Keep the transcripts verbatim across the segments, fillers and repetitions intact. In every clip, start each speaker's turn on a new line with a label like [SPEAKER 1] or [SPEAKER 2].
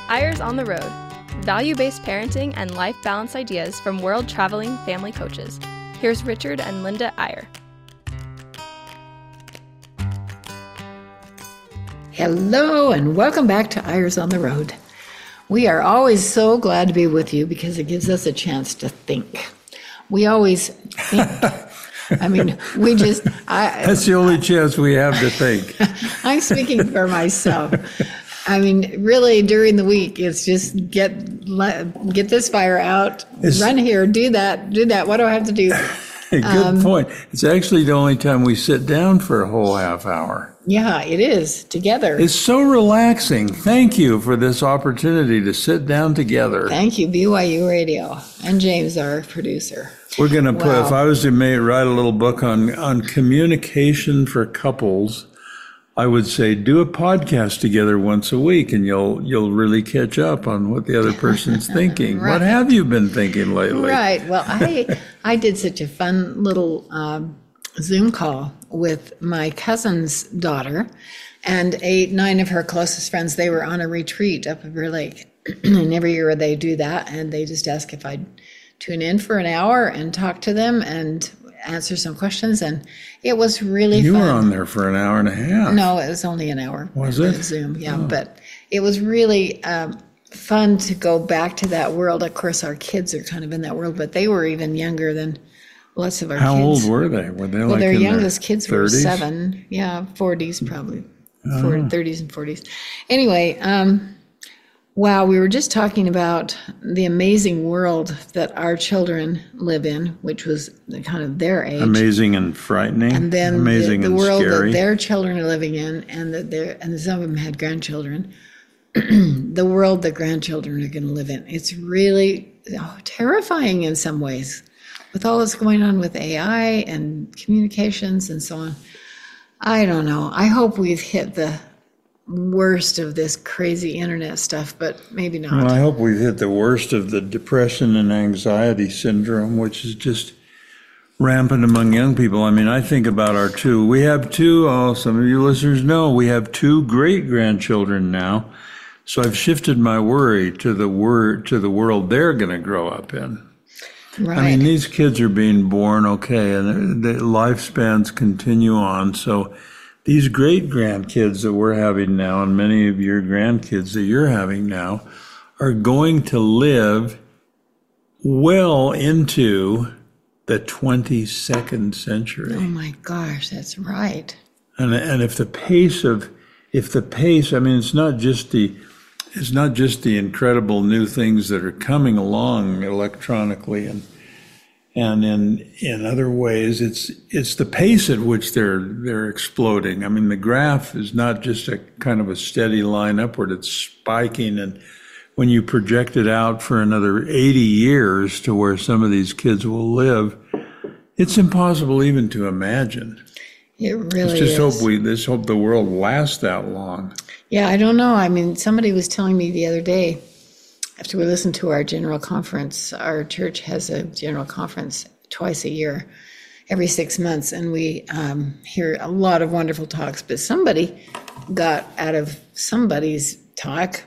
[SPEAKER 1] Eyres on the Road, value-based parenting and life balance ideas from world-traveling family coaches. Here's Richard and Linda Eyre.
[SPEAKER 2] Hello, and welcome back to Eyres on the Road. We are always so glad to be with you because it gives us a chance to think. We always think. I mean, we just... I,
[SPEAKER 3] That's the only chance we have to think.
[SPEAKER 2] I'm speaking for myself. I mean, really, during the week, it's just get get this fire out, it's, run here, do that, do that. What do I have to do?
[SPEAKER 3] Good um, point. It's actually the only time we sit down for a whole half hour.
[SPEAKER 2] Yeah, it is, together.
[SPEAKER 3] It's so relaxing. Thank you for this opportunity to sit down together.
[SPEAKER 2] Thank you, B Y U Radio, and James, our producer.
[SPEAKER 3] We're going to put,
[SPEAKER 2] wow.
[SPEAKER 3] if I was to may, write a little book on, on communication for couples, I would say do a podcast together once a week, and you'll you'll really catch up on what the other person's thinking. Right. What have you been thinking lately?
[SPEAKER 2] Right. Well, I I did such a fun little um, Zoom call with my cousin's daughter and eight, nine of her closest friends. They were on a retreat up at Bear Lake, and every year they do that, and they just ask if I'd tune in for an hour and talk to them and answer some questions, and it was really
[SPEAKER 3] you
[SPEAKER 2] fun.
[SPEAKER 3] You were on there for an hour and a half.
[SPEAKER 2] No, it was only an hour.
[SPEAKER 3] Was it?
[SPEAKER 2] Zoom, yeah. Oh. But it was really um, fun to go back to that world. Of course, our kids are kind of in that world, but they were even younger than lots of our
[SPEAKER 3] How
[SPEAKER 2] kids.
[SPEAKER 3] How old were they? Were they
[SPEAKER 2] well,
[SPEAKER 3] like
[SPEAKER 2] their
[SPEAKER 3] in
[SPEAKER 2] youngest
[SPEAKER 3] their
[SPEAKER 2] kids
[SPEAKER 3] thirties?
[SPEAKER 2] Were seven. Yeah, forties probably.
[SPEAKER 3] Oh.
[SPEAKER 2] forties, thirties and forties. Anyway, um, wow, we were just talking about the amazing world that our children live in, which was kind of their age.
[SPEAKER 3] Amazing and frightening.
[SPEAKER 2] And then
[SPEAKER 3] amazing
[SPEAKER 2] the, the
[SPEAKER 3] and
[SPEAKER 2] world
[SPEAKER 3] scary.
[SPEAKER 2] that their children are living in, and that they're, and some of them had grandchildren. The world that grandchildren are going to live in. It's really oh, terrifying in some ways, with all that's going on with A I and communications and so on. I don't know. I hope we've hit the worst of this crazy internet stuff, but maybe not.
[SPEAKER 3] Well, I hope we've hit the worst of the depression and anxiety syndrome, which is just rampant among young people. I mean, I think about our two. We have two, oh, some of you listeners know, we have two great-grandchildren now. So I've shifted my worry to the word to the world they're going to grow up in.
[SPEAKER 2] Right.
[SPEAKER 3] I mean, these kids are being born, okay, and the lifespans continue on. So these great grandkids that we're having now, and many of your grandkids that you're having now, are going to live well into the twenty-second century.
[SPEAKER 2] Oh my gosh, that's right.
[SPEAKER 3] And and if the pace of, if the pace, I mean, it's not just the, it's not just the incredible new things that are coming along electronically and. And in in other ways, it's it's the pace at which they're they're exploding. I mean, the graph is not just a kind of a steady line upward; it's spiking. And when you project it out for another eighty years to where some of these kids will live, it's impossible even to imagine.
[SPEAKER 2] It really
[SPEAKER 3] let's just
[SPEAKER 2] is.
[SPEAKER 3] hope we let's hope the world lasts that long.
[SPEAKER 2] Yeah, I don't know. I mean, somebody was telling me the other day, after we listened to our general conference, our church has a general conference twice a year, every six months, and we um, hear a lot of wonderful talks. But somebody got out of somebody's talk,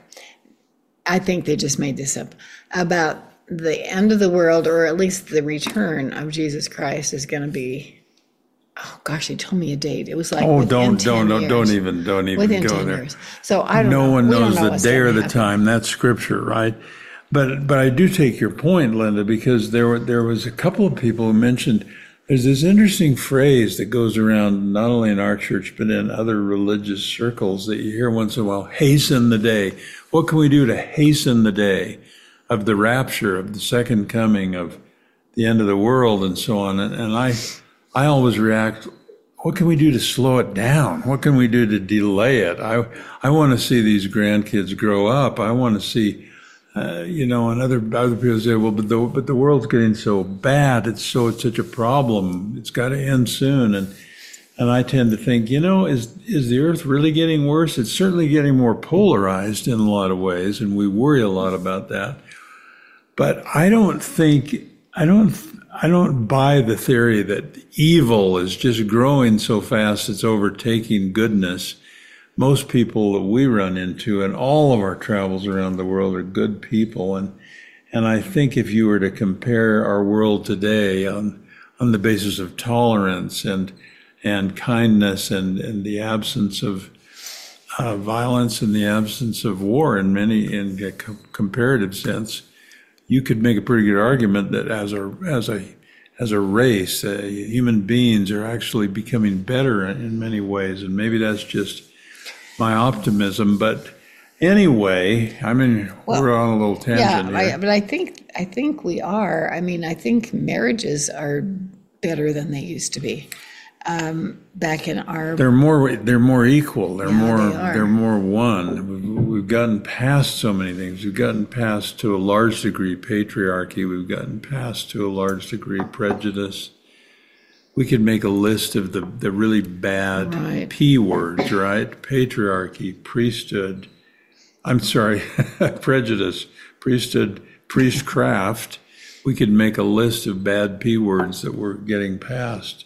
[SPEAKER 2] I think they just made this up, about the end of the world, or at least the return of Jesus Christ is going to be, oh gosh, he told me a date. It was like
[SPEAKER 3] oh,
[SPEAKER 2] within
[SPEAKER 3] don't
[SPEAKER 2] ten
[SPEAKER 3] don't
[SPEAKER 2] years.
[SPEAKER 3] don't even don't even
[SPEAKER 2] within
[SPEAKER 3] go
[SPEAKER 2] ten
[SPEAKER 3] there.
[SPEAKER 2] Years. So I don't
[SPEAKER 3] no
[SPEAKER 2] know.
[SPEAKER 3] one
[SPEAKER 2] We
[SPEAKER 3] knows
[SPEAKER 2] don't know
[SPEAKER 3] the day or the
[SPEAKER 2] happen.
[SPEAKER 3] time. That's scripture, right? But but I do take your point, Linda, because there were there was a couple of people who mentioned there's this interesting phrase that goes around not only in our church but in other religious circles that you hear once in a while: hasten the day. What can we do to hasten the day of the rapture, of the second coming, of the end of the world, and so on? And, and I I always react, what can we do to slow it down? What can we do to delay it? I I want to see these grandkids grow up. I want to see, uh, you know, and other other people say, well, but the but the world's getting so bad. It's so it's such a problem. It's got to end soon. And and I tend to think, you know, is is the earth really getting worse? It's certainly getting more polarized in a lot of ways, and we worry a lot about that. But I don't think I don't. I don't buy the theory that evil is just growing so fast it's overtaking goodness. most people that we run into in all of our travels around the world are good people. And and I think if you were to compare our world today on on the basis of tolerance and and kindness and, and the absence of uh, violence and the absence of war in many in a com- comparative sense, you could make a pretty good argument that as a as a as a race, uh, human beings are actually becoming better in many ways, and maybe that's just my optimism. But anyway, I mean, well, we're on a little tangent
[SPEAKER 2] yeah,
[SPEAKER 3] here.
[SPEAKER 2] I, but I think I think we are. I mean, I think marriages are better than they used to be. Um, back in our,
[SPEAKER 3] they're more they're more equal. They're
[SPEAKER 2] Yeah,
[SPEAKER 3] more
[SPEAKER 2] they are.
[SPEAKER 3] they're more one. We've, we've gotten past so many things. We've gotten past to a large degree patriarchy. We've gotten past to a large degree prejudice. We could make a list of the the really bad
[SPEAKER 2] Right.
[SPEAKER 3] P words, right? Patriarchy, priesthood. I'm sorry, prejudice, priesthood, priestcraft. We could make a list of bad P words that we're getting past.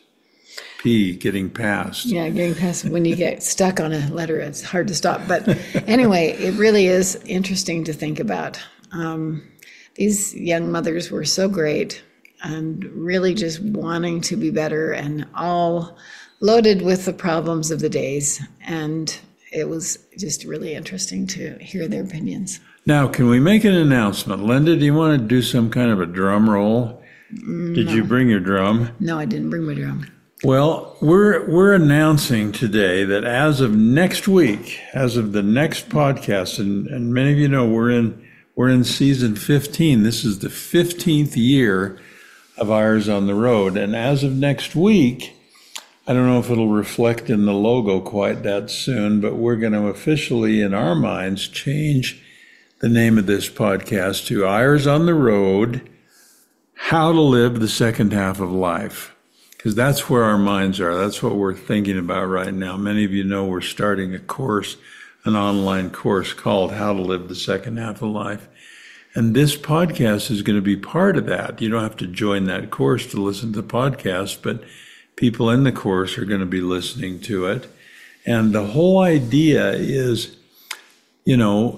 [SPEAKER 3] P, getting past.
[SPEAKER 2] yeah, getting past when you get stuck on a letter, it's hard to stop. But anyway, it really is interesting to think about. Um, these young mothers were so great and really just wanting to be better and all loaded with the problems of the days. And it was just really interesting to hear their opinions.
[SPEAKER 3] Now, can we make an announcement? Linda, do you want to do some kind of a drum roll? Did you bring your drum?
[SPEAKER 2] No, I didn't bring my drum.
[SPEAKER 3] Well, we're we're announcing today that as of next week, as of the next podcast, and, and many of you know we're in we're in season fifteen. This is the fifteenth year of Ours on the Road. And as of next week, I don't know if it'll reflect in the logo quite that soon, but we're going to officially, in our minds, change the name of this podcast to Ours on the Road, How to Live the Second Half of Life. Because that's where our minds are. That's what we're thinking about right now. Many of you know we're starting a course, an online course called How to Live the Second Half of Life. And this podcast is going to be part of that. You don't have to join that course to listen to the podcast, but people in the course are going to be listening to it. And the whole idea is, you know,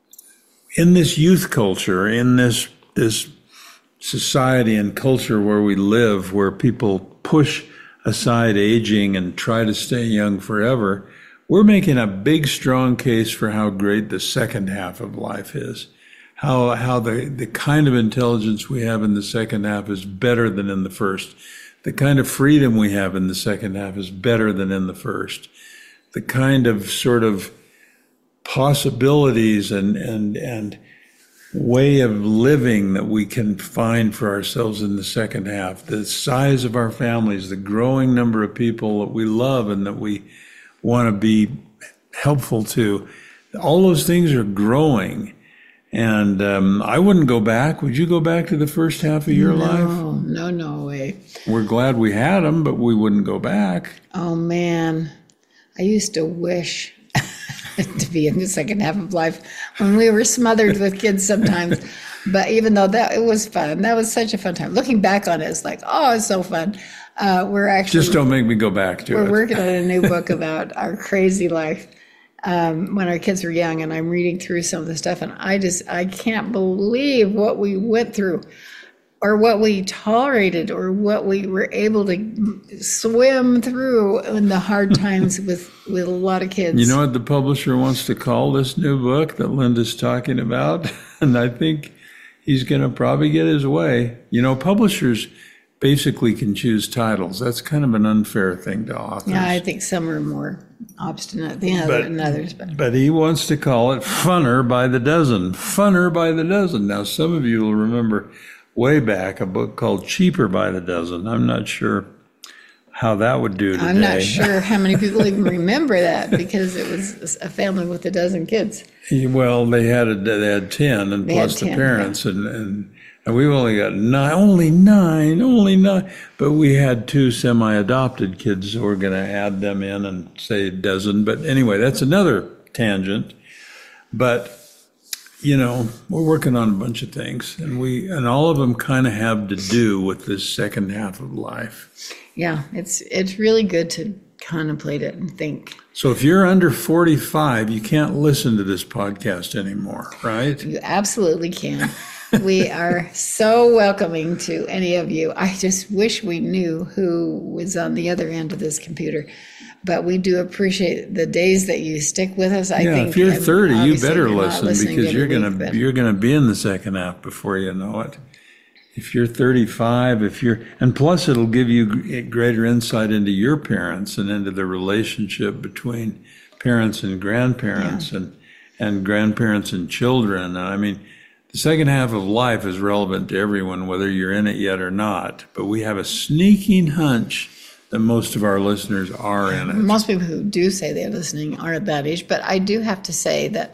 [SPEAKER 3] in this youth culture, in this this society and culture where we live, where people push aside aging and try to stay young forever, we're making a big, strong case for how great the second half of life is. How how the, the kind of intelligence we have in the second half is better than in the first. The kind of freedom we have in the second half is better than in the first. The kind of sort of possibilities and and and way of living that we can find for ourselves in the second half, the size of our families, the growing number of people that we love and that we want to be helpful to, all those things are growing. And um, I wouldn't go back. Would you go back to the first half of your
[SPEAKER 2] no,
[SPEAKER 3] life?
[SPEAKER 2] No, no, no way.
[SPEAKER 3] We're glad we had them, but we wouldn't go back.
[SPEAKER 2] Oh, man. I used to wish to be in the second half of life when we were smothered with kids sometimes. But even though that it was fun, that was such a fun time. Looking back on it, it's like, oh, it's so fun. Uh, we're actually
[SPEAKER 3] Just don't make me go back to
[SPEAKER 2] we're
[SPEAKER 3] it.
[SPEAKER 2] We're working on a new book about our crazy life um, when our kids were young, and I'm reading through some of the stuff, and I just I can't believe what we went through, or what we tolerated, or what we were able to swim through in the hard times with, with a lot of kids.
[SPEAKER 3] You know what the publisher wants to call this new book that Linda's talking about? And I think he's going to probably get his way. You know, publishers basically can choose titles. That's kind of an unfair thing to authors.
[SPEAKER 2] Yeah, I think some are more obstinate than, other,
[SPEAKER 3] But-
[SPEAKER 2] than others. But
[SPEAKER 3] But he wants to call it Funner by the Dozen. Funner by the Dozen. Now, some of you will remember way back a book called Cheaper by the Dozen. I'm not sure how that would do today.
[SPEAKER 2] I'm not sure how many people even remember that, because it was a family with a dozen kids.
[SPEAKER 3] Well, they had a, they had ten, and
[SPEAKER 2] They
[SPEAKER 3] plus
[SPEAKER 2] had
[SPEAKER 3] the
[SPEAKER 2] ten,
[SPEAKER 3] parents, and, and and we've only got nine, only nine, only nine. But we had two semi-adopted kids, so we're going to add them in and say a dozen. But anyway, that's another tangent. But you know, we're working on a bunch of things, and we and all of them kind of have to do with this second half of life.
[SPEAKER 2] Yeah, it's it's really good to contemplate it and think.
[SPEAKER 3] So if you're under forty-five, you can't listen to this podcast anymore, right?
[SPEAKER 2] You absolutely can. We are so welcoming to any of you. I just wish we knew who was on the other end of this computer. But we do appreciate the days that you stick with us. I
[SPEAKER 3] yeah,
[SPEAKER 2] think
[SPEAKER 3] if you're thirty, you better
[SPEAKER 2] you're
[SPEAKER 3] listen because you're
[SPEAKER 2] going
[SPEAKER 3] gonna you're gonna be in the second half before you know it. If you're thirty-five, if you're and plus it'll give you greater insight into your parents and into the relationship between parents and grandparents yeah. and and grandparents and children. And I mean, the second half of life is relevant to everyone, whether you're in it yet or not. But we have a sneaking hunch that most of our listeners are in it.
[SPEAKER 2] Most people who do say they're listening are at that age. But I do have to say that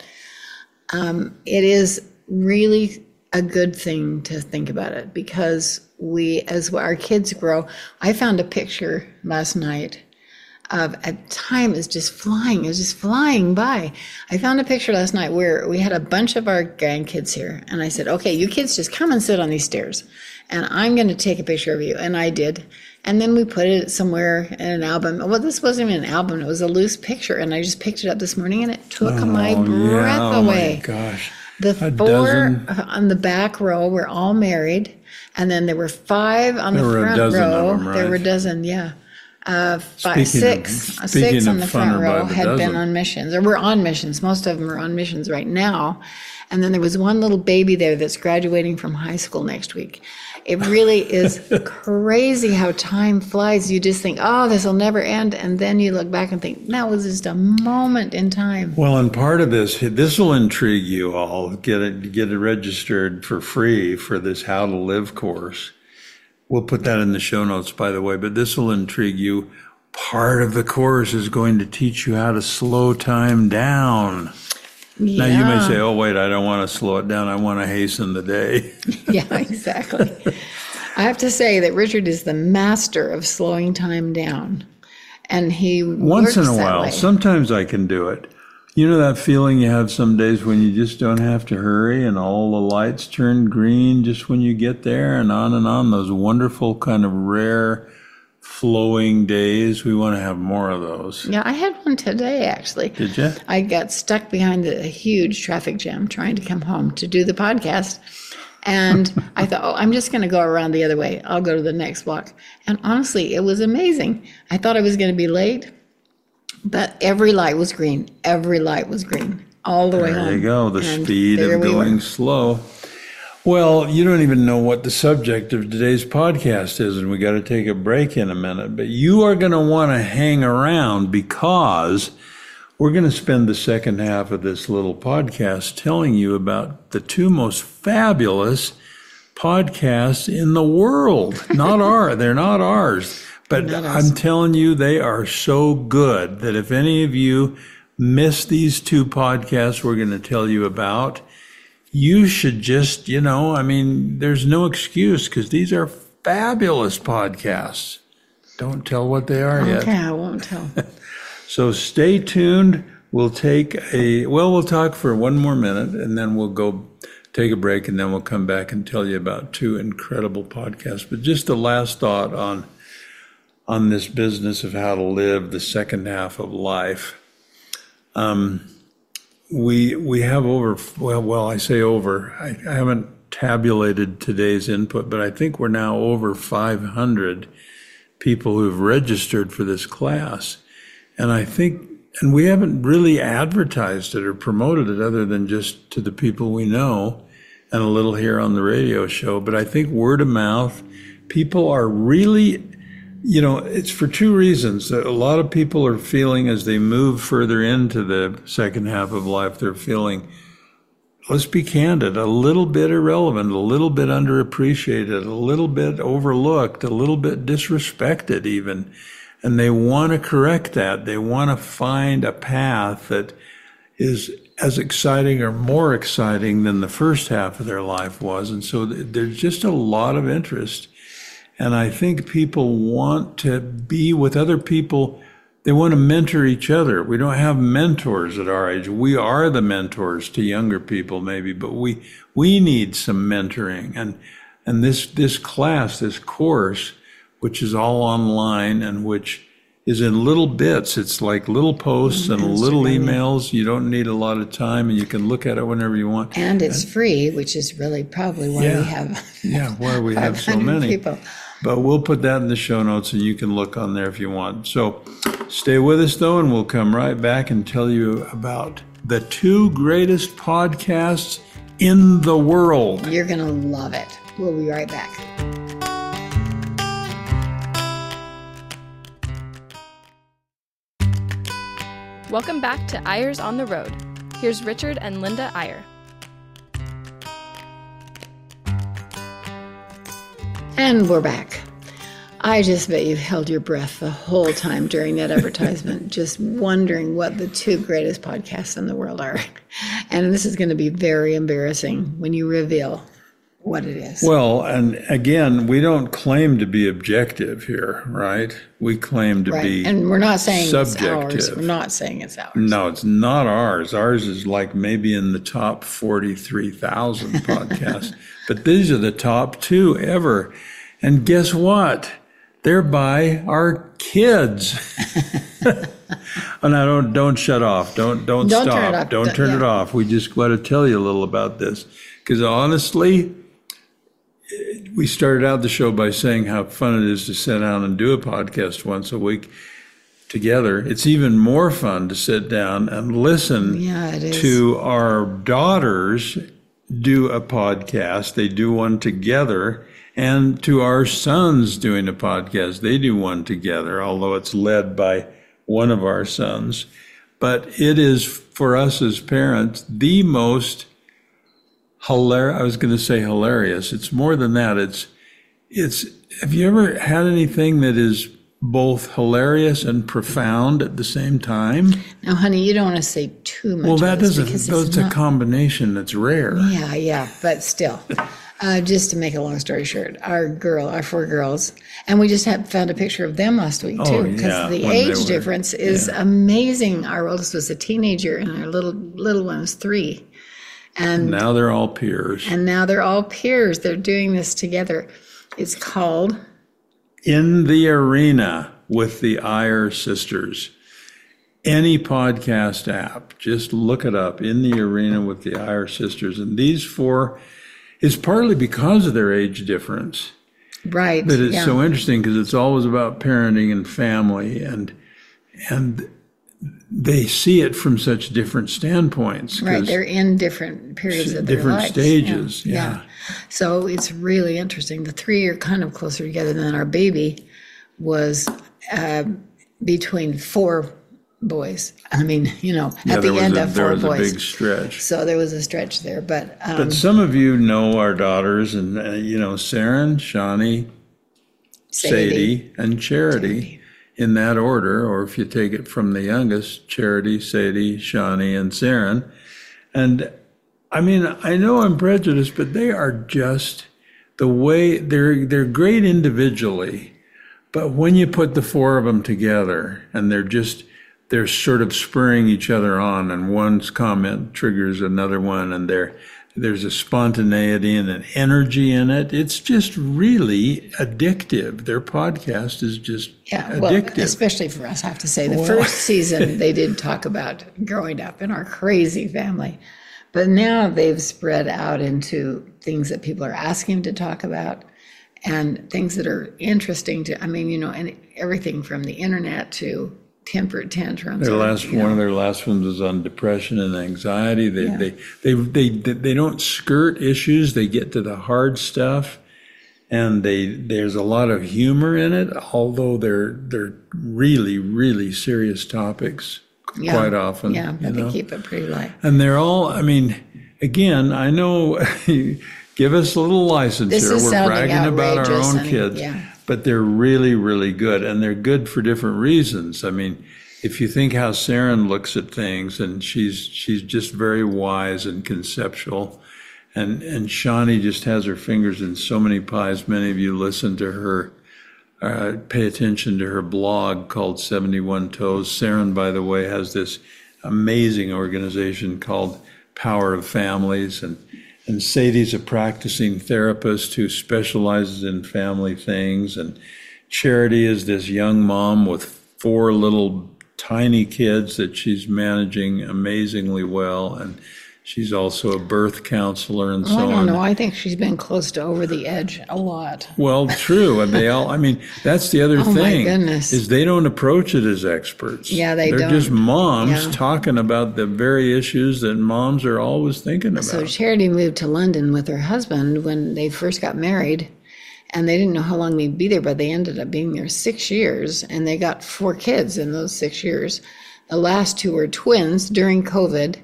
[SPEAKER 2] um, it is really a good thing to think about it because we, as our kids grow, I found a picture last night of a time is just flying, is just flying by. I found a picture last night where we had a bunch of our grandkids here. And I said, okay, you kids just come and sit on these stairs. And I'm going to take a picture of you. And I did. And then we put it somewhere in an album. Well, this wasn't even an album. It was a loose picture. And I just picked it up this morning and it took
[SPEAKER 3] oh,
[SPEAKER 2] my breath
[SPEAKER 3] yeah.
[SPEAKER 2] away.
[SPEAKER 3] Oh, my gosh.
[SPEAKER 2] The
[SPEAKER 3] a
[SPEAKER 2] four
[SPEAKER 3] dozen.
[SPEAKER 2] on the back row were all married. And then there were five on
[SPEAKER 3] there
[SPEAKER 2] the front
[SPEAKER 3] row.
[SPEAKER 2] Them,
[SPEAKER 3] right?
[SPEAKER 2] There were a dozen, yeah. Uh, five, six,
[SPEAKER 3] of,
[SPEAKER 2] six on the front row had
[SPEAKER 3] dozen.
[SPEAKER 2] been on missions, or were on missions. Most of them are on missions right now. And then there was one little baby there that's graduating from high school next week. It really is crazy how time flies. You just think, oh, this will never end. And then you look back and think, that was just a moment in time.
[SPEAKER 3] Well, and part of this, this will intrigue you all. Get it, get it registered for free for this How to Live course. We'll put that in the show notes, by the way, but this will intrigue you. Part of the course is going to teach you how to slow time down.
[SPEAKER 2] Yeah.
[SPEAKER 3] Now, you may say, oh, wait, I don't want to slow it down. I want to hasten the day.
[SPEAKER 2] Yeah, exactly. I have to say that Richard is the master of slowing time down. And he
[SPEAKER 3] Once
[SPEAKER 2] works
[SPEAKER 3] in a
[SPEAKER 2] that
[SPEAKER 3] while.
[SPEAKER 2] way.
[SPEAKER 3] Sometimes I can do it. You know that feeling you have some days when you just don't have to hurry and all the lights turn green just when you get there and on and on, those wonderful kind of rare flowing days. We want to have more of those.
[SPEAKER 2] Yeah, I had one today, actually.
[SPEAKER 3] Did you?
[SPEAKER 2] I got stuck behind a huge traffic jam trying to come home to do the podcast. And I thought, oh, I'm just going to go around the other way. I'll go to the next block. And honestly, it was amazing. I thought I was going to be late. But every light was green. Every light was green all the way home.
[SPEAKER 3] There you go, the
[SPEAKER 2] and
[SPEAKER 3] speed of going slow. Well, you don't even know what the subject of today's podcast is, and we got to take a break in a minute. But you are going to want to hang around because we're going to spend the second half of this little podcast telling you about the two most fabulous podcasts in the world. Not our, they're not ours. But I'm telling you, they are so good that if any of you miss these two podcasts we're going to tell you about, you should just, you know, I mean, there's no excuse because these are fabulous podcasts. Don't tell what they are yet.
[SPEAKER 2] Okay, I won't tell.
[SPEAKER 3] So stay tuned. We'll take a, well, we'll talk for one more minute and then we'll go take a break and then we'll come back and tell you about two incredible podcasts. But just the last thought on on this business of how to live the second half of life. Um, we we have over, well, well, I say over, I, I haven't tabulated today's input, but I think we're now over five hundred people who've registered for this class. And I think, and we haven't really advertised it or promoted it other than just to the people we know and a little here on the radio show. But I think word of mouth, people are really, you know, it's for two reasons. A lot of people are feeling as they move further into the second half of life, they're feeling, let's be candid, a little bit irrelevant, a little bit underappreciated, a little bit overlooked, a little bit disrespected even. And they want to correct that. They want to find a path that is as exciting or more exciting than the first half of their life was. And so there's just a lot of interest. And I think people want to be with other people. They want to mentor each other. We don't have mentors at our age. We are the mentors to younger people maybe, but we we need some mentoring. And and this this class, this course, which is all online and which is in little bits. It's like little posts and little emails. You don't need a lot of time, and you can look at it whenever you want.
[SPEAKER 2] And it's and, free, which is really probably why
[SPEAKER 3] yeah,
[SPEAKER 2] we have
[SPEAKER 3] yeah, why we have so many
[SPEAKER 2] people.
[SPEAKER 3] But we'll put that in the show notes, and you can look on there if you want. So stay with us, though, and we'll come right back and tell you about the two greatest podcasts in the world.
[SPEAKER 2] You're going to love it. We'll be right back.
[SPEAKER 1] Welcome back to Eyres on the Road. Here's Richard and Linda Eyre.
[SPEAKER 2] And we're back. I just bet you held your breath the whole time during that advertisement, just wondering what the two greatest podcasts in the world are. And this is going to be very embarrassing when you reveal what it is.
[SPEAKER 3] Well, and again, we don't claim to be objective here, right? We claim to
[SPEAKER 2] right.
[SPEAKER 3] be
[SPEAKER 2] and we're not saying
[SPEAKER 3] subjective.
[SPEAKER 2] It's ours. We're not saying it's ours.
[SPEAKER 3] No, it's not ours. Ours is like maybe in the top forty-three thousand podcasts. But these are the top two ever. And guess what? They're by our kids. Oh, no, don't don't shut off. Don't don't,
[SPEAKER 2] don't
[SPEAKER 3] stop.
[SPEAKER 2] Turn it off.
[SPEAKER 3] Don't turn
[SPEAKER 2] yeah.
[SPEAKER 3] it off. We just got to tell you a little about this. Because honestly, we started out the show by saying how fun it is to sit down and do a podcast once a week together. It's even more fun to sit down and listen
[SPEAKER 2] yeah, it is.
[SPEAKER 3] to our daughters do a podcast. They do one together. And to our sons doing a podcast. They do one together, although it's led by one of our sons. But it is, for us as parents, the most hilarious. I was going to say hilarious. It's more than that. It's, it's, have you ever had anything that is both hilarious and profound at the same time?
[SPEAKER 2] Now, honey, you don't want to say too much.
[SPEAKER 3] Well, that doesn't, that's a
[SPEAKER 2] not,
[SPEAKER 3] combination that's rare.
[SPEAKER 2] Yeah, yeah, but still. Uh, just to make a long story short, our girl, our four girls, and we just had found a picture of them last week too, because oh, yeah, the age were, difference is yeah. amazing. Our oldest was a teenager, and our little little one was three, and
[SPEAKER 3] now they're all peers.
[SPEAKER 2] And now they're all peers. They're doing this together. It's called
[SPEAKER 3] In the Arena with the Eyre Sisters. Any podcast app, just look it up. In the Arena with the Eyre Sisters, and these four. It's partly because of their age difference.
[SPEAKER 2] Right.
[SPEAKER 3] That it's
[SPEAKER 2] yeah.
[SPEAKER 3] so interesting because it's always about parenting and family, and and they see it from such different standpoints.
[SPEAKER 2] Right. They're in different periods of their
[SPEAKER 3] different
[SPEAKER 2] lives.
[SPEAKER 3] stages. Yeah.
[SPEAKER 2] Yeah. yeah. So it's really interesting. The three are kind of closer together than our baby was uh, between four boys. I mean, you know,
[SPEAKER 3] yeah,
[SPEAKER 2] at the end
[SPEAKER 3] a,
[SPEAKER 2] of four boys.
[SPEAKER 3] There was a big stretch.
[SPEAKER 2] So there was a stretch there. But um,
[SPEAKER 3] but some of you know our daughters, and, uh, you know, Saren, Shawnee, Sadie, Sadie and Charity, Charity in that order. Or if you take it from the youngest, Charity, Sadie, Shawnee, and Saren. And I mean, I know I'm prejudiced, but they are just the way they're they're great individually. But when you put the four of them together and they're just they're sort of spurring each other on, and one's comment triggers another one, and there, there's a spontaneity and an energy in it. It's just really addictive. Their podcast is just
[SPEAKER 2] yeah,
[SPEAKER 3] addictive.
[SPEAKER 2] Well, especially for us, I have to say. The
[SPEAKER 3] well,
[SPEAKER 2] first season, they did talk about growing up in our crazy family. But now they've spread out into things that people are asking them to talk about, and things that are interesting to, I mean, you know, and everything from the internet to temper tantrums.
[SPEAKER 3] Their
[SPEAKER 2] on,
[SPEAKER 3] last
[SPEAKER 2] you know.
[SPEAKER 3] one of their last ones was on depression and anxiety. They,
[SPEAKER 2] Yeah.
[SPEAKER 3] they they they they they don't skirt issues. They get to the hard stuff, and they there's a lot of humor in it. Although they're they're really really serious topics
[SPEAKER 2] Yeah.
[SPEAKER 3] quite often.
[SPEAKER 2] Yeah,
[SPEAKER 3] you
[SPEAKER 2] but
[SPEAKER 3] know?
[SPEAKER 2] they keep it pretty light.
[SPEAKER 3] And they're all. I mean, again, I know. Give us a little license
[SPEAKER 2] This
[SPEAKER 3] here.
[SPEAKER 2] is
[SPEAKER 3] We're
[SPEAKER 2] sounding
[SPEAKER 3] bragging about our
[SPEAKER 2] outrageous
[SPEAKER 3] own
[SPEAKER 2] and-
[SPEAKER 3] kids.
[SPEAKER 2] yeah.
[SPEAKER 3] But they're really, really good, and they're good for different reasons. I mean, if you think how Saren looks at things, and she's she's just very wise and conceptual, and and Shawnee just has her fingers in so many pies. Many of you listen to her, uh, pay attention to her blog called seventy-one Toes. Saren, by the way, has this amazing organization called Power of Families, and And Sadie's a practicing therapist who specializes in family things. And Charity is this young mom with four little tiny kids that she's managing amazingly well, and she's also a birth counselor and
[SPEAKER 2] well,
[SPEAKER 3] so
[SPEAKER 2] I don't
[SPEAKER 3] on.
[SPEAKER 2] know. I think she's been close to over the edge a lot.
[SPEAKER 3] Well, true. And they all, I mean, that's the other
[SPEAKER 2] Oh, my
[SPEAKER 3] thing.
[SPEAKER 2] goodness.
[SPEAKER 3] Is they don't approach it as experts.
[SPEAKER 2] Yeah, they
[SPEAKER 3] They're
[SPEAKER 2] don't.
[SPEAKER 3] just moms
[SPEAKER 2] Yeah.
[SPEAKER 3] talking about the very issues that moms are always thinking about.
[SPEAKER 2] So Charity moved to London with her husband when they first got married, and they didn't know how long they'd be there, but they ended up being there six years, and they got four kids in those six years. The last two were twins during COVID.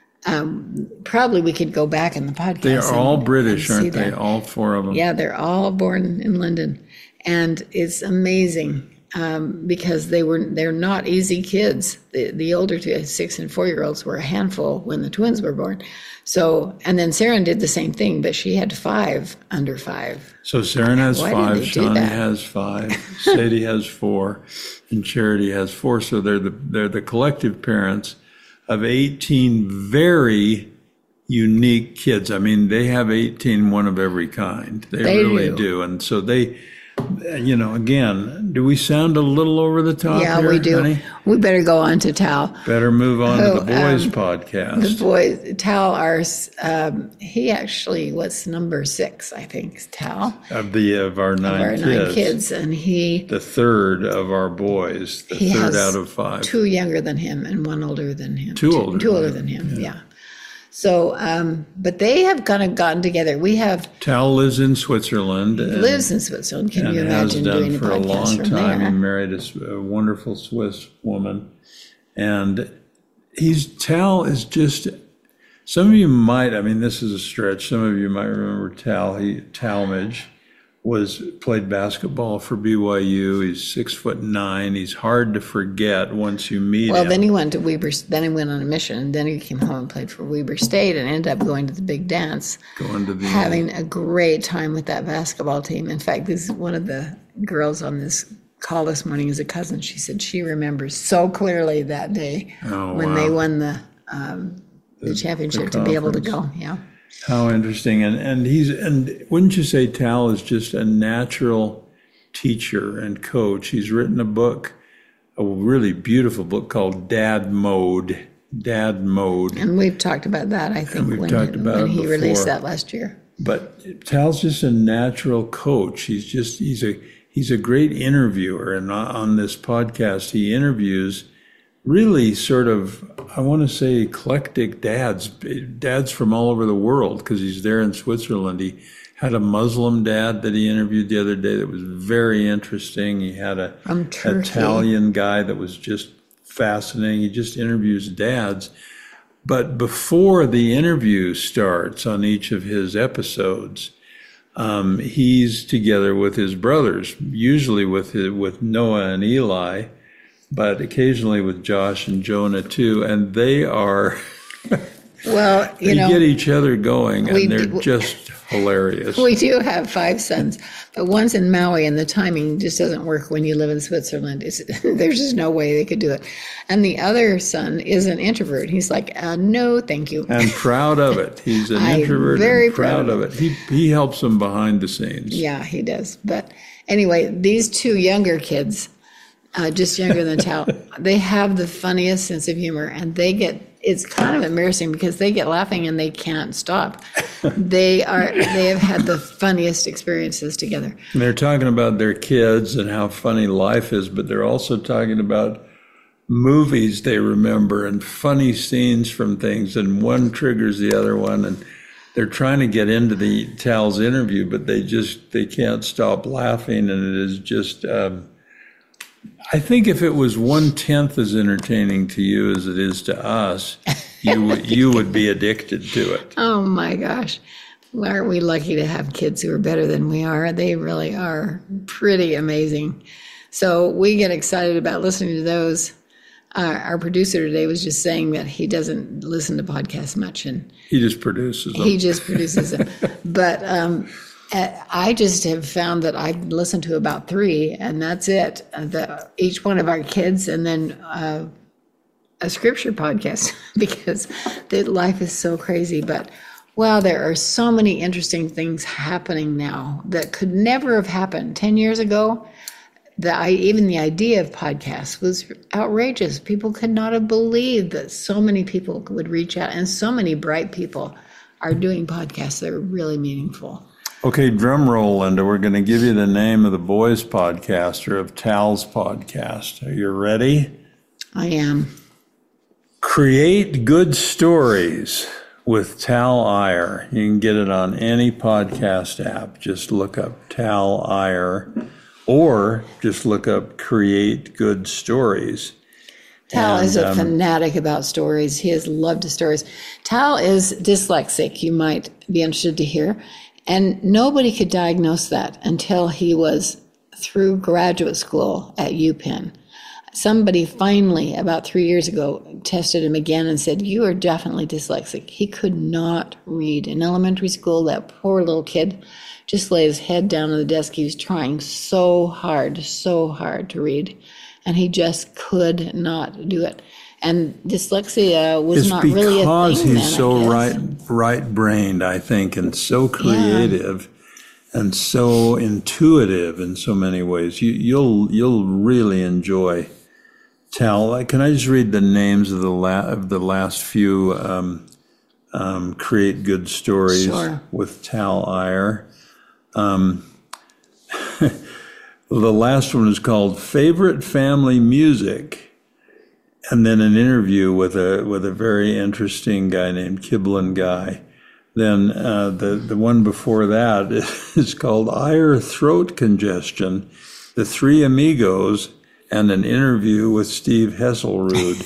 [SPEAKER 2] Um, probably we could go back in the podcast.
[SPEAKER 3] They are
[SPEAKER 2] and-
[SPEAKER 3] all
[SPEAKER 2] and
[SPEAKER 3] British,
[SPEAKER 2] see
[SPEAKER 3] aren't they?
[SPEAKER 2] that.
[SPEAKER 3] All four of them.
[SPEAKER 2] Yeah, they're all born in London, and it's amazing um, because they were they're not easy kids. The the older two, six and four year olds, were a handful when the twins were born. So, and then Sarah did the same thing, but she had five under five.
[SPEAKER 3] So Saren has
[SPEAKER 2] Why did
[SPEAKER 3] five,
[SPEAKER 2] they do
[SPEAKER 3] Shawnee
[SPEAKER 2] that?
[SPEAKER 3] has five, Sadie has four, and Charity has four. So they're the they're the collective parents of eighteen very unique kids. I mean, they have eighteen, one of every kind. They,
[SPEAKER 2] They
[SPEAKER 3] really
[SPEAKER 2] do.
[SPEAKER 3] do. And so they, you know, again, do we sound a little over the top
[SPEAKER 2] Yeah,
[SPEAKER 3] here,
[SPEAKER 2] we do.
[SPEAKER 3] honey?
[SPEAKER 2] We better go on to Tal.
[SPEAKER 3] Better move on
[SPEAKER 2] Oh,
[SPEAKER 3] to the boys'
[SPEAKER 2] um,
[SPEAKER 3] podcast.
[SPEAKER 2] The boy, Tal, our, um, he actually was number six, I think, Tal,
[SPEAKER 3] of the of our nine
[SPEAKER 2] of our
[SPEAKER 3] kids.
[SPEAKER 2] nine kids. And he,
[SPEAKER 3] The third of our boys, the
[SPEAKER 2] he
[SPEAKER 3] third
[SPEAKER 2] has
[SPEAKER 3] out of five.
[SPEAKER 2] two younger than him and one older than him.
[SPEAKER 3] Two older
[SPEAKER 2] Two older
[SPEAKER 3] than
[SPEAKER 2] than him, yeah. So, um, but they have kind of gotten together. We have,
[SPEAKER 3] Tal lives in Switzerland. and-
[SPEAKER 2] lives in Switzerland. Can
[SPEAKER 3] and
[SPEAKER 2] you
[SPEAKER 3] has
[SPEAKER 2] imagine
[SPEAKER 3] done
[SPEAKER 2] doing a
[SPEAKER 3] for a
[SPEAKER 2] podcast
[SPEAKER 3] long
[SPEAKER 2] from
[SPEAKER 3] time. He
[SPEAKER 2] there?
[SPEAKER 3] married a, s- a wonderful Swiss woman, and he's Tal is just. Some of you might. I mean, this is a stretch. Some of you might remember Tal. He Talmadge was played basketball for B Y U. He's six foot nine. He's hard to forget once you meet
[SPEAKER 2] Well,
[SPEAKER 3] him.
[SPEAKER 2] then he went to Weber, then he went on a mission, and then he came home and played for Weber State and ended up going to the big dance,
[SPEAKER 3] Going to the
[SPEAKER 2] having a great time with that basketball team. In fact, this is one of the girls on this call this morning is a cousin. She said she remembers so clearly that day
[SPEAKER 3] Oh,
[SPEAKER 2] when
[SPEAKER 3] wow.
[SPEAKER 2] they won the um, the championship to be able to go. Yeah.
[SPEAKER 3] How interesting. And and he's and wouldn't you say Tal is just a natural teacher and coach? He's written a book, a really beautiful book called Dad Mode. Dad Mode.
[SPEAKER 2] And we've talked about that, I think,
[SPEAKER 3] we've
[SPEAKER 2] when,
[SPEAKER 3] talked about
[SPEAKER 2] when
[SPEAKER 3] it
[SPEAKER 2] he released
[SPEAKER 3] before.
[SPEAKER 2] that last year.
[SPEAKER 3] But Tal's just a natural coach. He's just he's a he's a great interviewer, and on on this podcast he interviews really sort of, I want to say, eclectic dads, dads from all over the world, because he's there in Switzerland. He had a Muslim dad that he interviewed the other day that was very interesting. He had a
[SPEAKER 2] From Turkey.
[SPEAKER 3] Italian guy that was just fascinating. He just interviews dads. But before the interview starts on each of his episodes, um, he's together with his brothers, usually with his, with Noah and Eli, but occasionally with Josh and Jonah too, and they are
[SPEAKER 2] Well, you
[SPEAKER 3] they
[SPEAKER 2] know,
[SPEAKER 3] get each other going,
[SPEAKER 2] we
[SPEAKER 3] and they're
[SPEAKER 2] do-
[SPEAKER 3] just hilarious.
[SPEAKER 2] we do have five sons, but one's in Maui, and the timing just doesn't work when you live in Switzerland. It's, there's just no way they could do it. And the other son is an introvert. He's like, uh, no, thank you.
[SPEAKER 3] And proud of it. He's an
[SPEAKER 2] I'm
[SPEAKER 3] introvert
[SPEAKER 2] very
[SPEAKER 3] and proud
[SPEAKER 2] proud
[SPEAKER 3] of it. He he helps them behind the scenes.
[SPEAKER 2] Yeah, he does. But anyway, these two younger kids, uh, just younger than Tal, they have the funniest sense of humor, and they get, it's kind of embarrassing because they get laughing and they can't stop. They are, they have had the funniest experiences together.
[SPEAKER 3] And they're talking about their kids and how funny life is, but they're also talking about movies they remember and funny scenes from things, and one triggers the other one, and they're trying to get into the Tal's interview, but they just they can't stop laughing, and it is just. Um, I think if it was one tenth as entertaining to you as it is to us, you would you would be addicted to it.
[SPEAKER 2] Oh my gosh. Aren't we lucky to have kids who are better than we are? They really are pretty amazing. So we get excited about listening to those. Uh, our producer today was just saying that he doesn't listen to podcasts much, and
[SPEAKER 3] He just produces them.
[SPEAKER 2] he just produces them. But um, uh, I just have found that I listen to about three, and that's it. Uh, the, each one of our kids, and then uh, a scripture podcast, because the life is so crazy. But wow, there are so many interesting things happening now that could never have happened ten years ago. the I, even the idea of podcasts was outrageous. People could not have believed that so many people would reach out, and so many bright people are doing podcasts that are really meaningful.
[SPEAKER 3] Okay, drum roll, Linda. We're going to give you the name of the boys' podcast or of Tal's podcast. Are you ready?
[SPEAKER 2] I am.
[SPEAKER 3] Create Good Stories with Tal Iyer. You can get it on any podcast app. Just look up Tal Iyer, or just look up Create Good Stories.
[SPEAKER 2] Tal
[SPEAKER 3] and,
[SPEAKER 2] is a
[SPEAKER 3] um,
[SPEAKER 2] fanatic about stories. He has loved stories. Tal is dyslexic, you might be interested to hear. And nobody could diagnose that until he was through graduate school at UPenn. Somebody finally, about three years ago, tested him again and said, you are definitely dyslexic. He could not read. In elementary school, that poor little kid just laid his head down on the desk. He was trying so hard, so hard to read, and he just could not do it. And dyslexia was
[SPEAKER 3] it's
[SPEAKER 2] not really a thing
[SPEAKER 3] because he's
[SPEAKER 2] then,
[SPEAKER 3] so
[SPEAKER 2] I guess.
[SPEAKER 3] right, right-brained, I think, and so creative yeah. and so intuitive in so many ways. You, you'll you'll really enjoy Tal. Can I just read the names of the la- of the last few um, um, Create Good Stories
[SPEAKER 2] Sure.
[SPEAKER 3] with Tal Iyer? Um, the last one is called Favorite Family Music. And then an interview with a with a very interesting guy named Kiblin Guy. Then uh, the the one before that is called Iyer Throat Congestion, The Three Amigos, and an interview with Steve Hesselrud.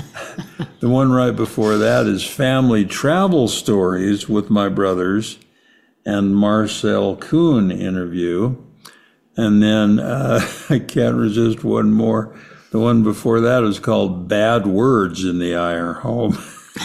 [SPEAKER 3] The one right before that is Family Travel Stories with My Brothers, and Marcel Kuhn interview. And then uh, I can't resist one more. The one before that is called Bad Words in the Iyer Home,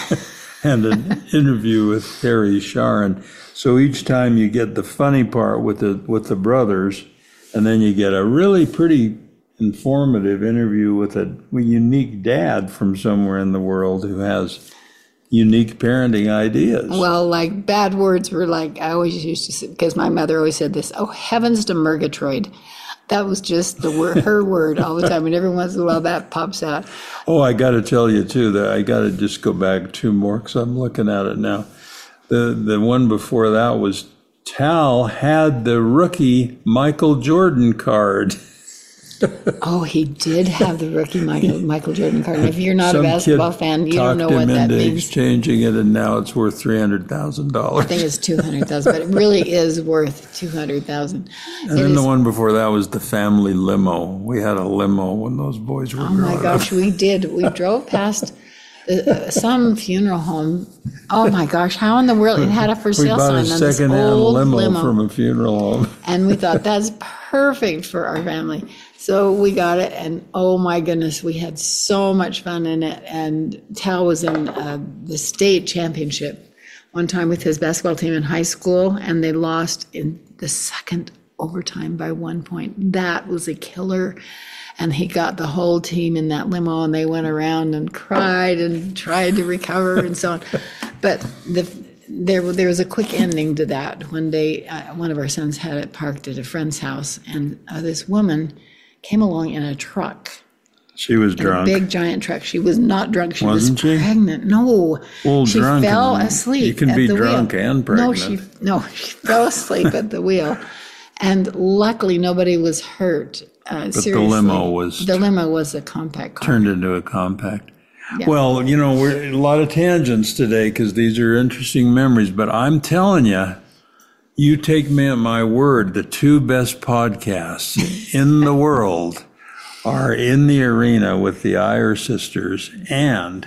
[SPEAKER 3] and an interview with Harry Sharon. So each time you get the funny part with the with the brothers, and then you get a really pretty informative interview with a unique dad from somewhere in the world who has unique parenting ideas.
[SPEAKER 2] Well, like bad words were like, I always used to say, because my mother always said this, oh, heavens to Murgatroyd. That was just the word, her word all the time, and every once in a while that pops out.
[SPEAKER 3] Oh, I got to tell you too that I got to just go back two more because I'm looking at it now. The the one before that was Tal had the rookie Michael Jordan card.
[SPEAKER 2] Oh, he did have the rookie Michael Michael Jordan card. And if you're not
[SPEAKER 3] Some
[SPEAKER 2] a basketball
[SPEAKER 3] kid
[SPEAKER 2] fan, you don't know
[SPEAKER 3] talked
[SPEAKER 2] what
[SPEAKER 3] him
[SPEAKER 2] that
[SPEAKER 3] into
[SPEAKER 2] means.
[SPEAKER 3] exchanging it, and now it's worth three hundred thousand dollars.
[SPEAKER 2] I think it's two hundred thousand dollars, but it really is worth two hundred thousand dollars.
[SPEAKER 3] And then the one before that was the family limo. We had a limo when those boys were
[SPEAKER 2] Oh
[SPEAKER 3] growing
[SPEAKER 2] my gosh,
[SPEAKER 3] up.
[SPEAKER 2] we did. We drove past the, uh, some funeral home. Oh my gosh, how in the world? It had a for
[SPEAKER 3] We
[SPEAKER 2] sale
[SPEAKER 3] bought
[SPEAKER 2] sign
[SPEAKER 3] a
[SPEAKER 2] on this
[SPEAKER 3] second-hand
[SPEAKER 2] old
[SPEAKER 3] limo,
[SPEAKER 2] limo.
[SPEAKER 3] from a funeral home.
[SPEAKER 2] And we thought that's perfect for our family. So we got it, and oh my goodness, we had so much fun in it. And Tal was in uh, the state championship one time with his basketball team in high school, and they lost in the second overtime by one point. That was a killer. And he got the whole team in that limo, and they went around and cried and tried to recover and so on. But the There, there was a quick ending to that. One day, uh, one of our sons had it parked at a friend's house, and uh, this woman came along in a truck,
[SPEAKER 3] She was
[SPEAKER 2] in a
[SPEAKER 3] drunk.
[SPEAKER 2] big giant truck. She was not drunk. She
[SPEAKER 3] Wasn't
[SPEAKER 2] was
[SPEAKER 3] she?
[SPEAKER 2] pregnant. No,
[SPEAKER 3] Well,
[SPEAKER 2] she
[SPEAKER 3] drunk
[SPEAKER 2] fell
[SPEAKER 3] and-
[SPEAKER 2] asleep.
[SPEAKER 3] you can
[SPEAKER 2] at
[SPEAKER 3] be
[SPEAKER 2] the
[SPEAKER 3] drunk
[SPEAKER 2] wheel.
[SPEAKER 3] and
[SPEAKER 2] No, she
[SPEAKER 3] pregnant.
[SPEAKER 2] no, she fell asleep at the wheel, and luckily nobody was hurt. Uh,
[SPEAKER 3] But the
[SPEAKER 2] seriously.
[SPEAKER 3] limo was
[SPEAKER 2] the limo was a compact car.
[SPEAKER 3] turned into a compact.
[SPEAKER 2] Yeah.
[SPEAKER 3] Well, you know, we're a lot of tangents today because these are interesting memories, but I'm telling you, you take me at my word, the two best podcasts in the world are In the Arena with the Iyer sisters and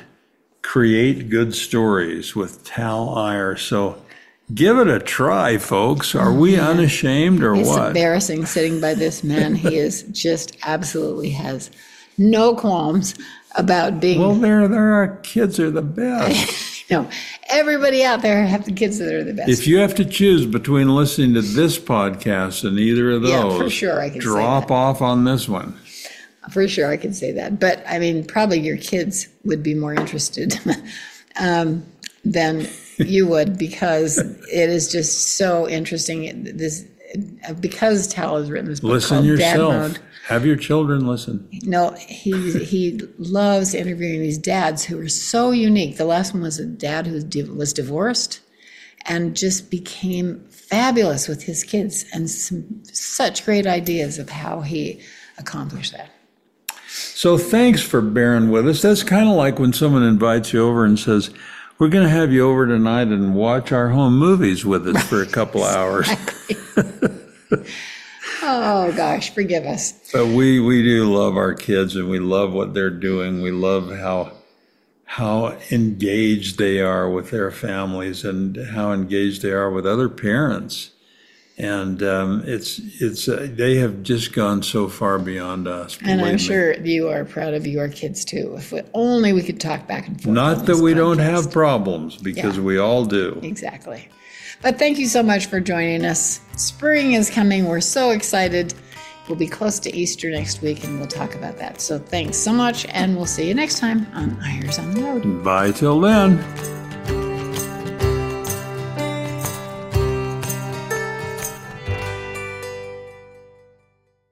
[SPEAKER 3] Create Good Stories with Tal Iyer. So give it a try, folks. Are we unashamed or
[SPEAKER 2] It's
[SPEAKER 3] what?
[SPEAKER 2] embarrassing sitting by this man. He is just absolutely has no qualms about being.
[SPEAKER 3] Well, there, there are kids are the best.
[SPEAKER 2] no, everybody out there have the kids that are the best.
[SPEAKER 3] If you have to choose between listening to this podcast and either of those,
[SPEAKER 2] Yeah, for sure I can say
[SPEAKER 3] drop
[SPEAKER 2] that.
[SPEAKER 3] off on this one.
[SPEAKER 2] For sure, I can say that. But I mean, probably your kids would be more interested um, than you would, because it is just so interesting. This because Tal has written this book
[SPEAKER 3] Listen
[SPEAKER 2] called
[SPEAKER 3] yourself.
[SPEAKER 2] Dad Mode.
[SPEAKER 3] Have your children listen.
[SPEAKER 2] No, he he loves interviewing these dads who are so unique. The last one was a dad who was divorced and just became fabulous with his kids, and some such great ideas of how he accomplished that.
[SPEAKER 3] So thanks for bearing with us. That's kind of like when someone invites you over and says, we're going to have you over tonight and watch our home movies with us for a couple hours.
[SPEAKER 2] Oh, gosh, forgive us.
[SPEAKER 3] But we, we do love our kids, and we love what they're doing. We love how how engaged they are with their families and how engaged they are with other parents. And um, it's it's uh, they have just gone so far beyond us.
[SPEAKER 2] And I'm
[SPEAKER 3] me.
[SPEAKER 2] sure you are proud of your kids, too. If we, only we could talk back and forth.
[SPEAKER 3] Not that we podcast. don't have problems, because
[SPEAKER 2] yeah.
[SPEAKER 3] we all do.
[SPEAKER 2] Exactly. But thank you so much for joining us. Spring is coming. We're so excited. We'll be close to Easter next week, and we'll talk about that. So thanks so much, and we'll see you next time on Eyres on the Road.
[SPEAKER 3] Bye till then.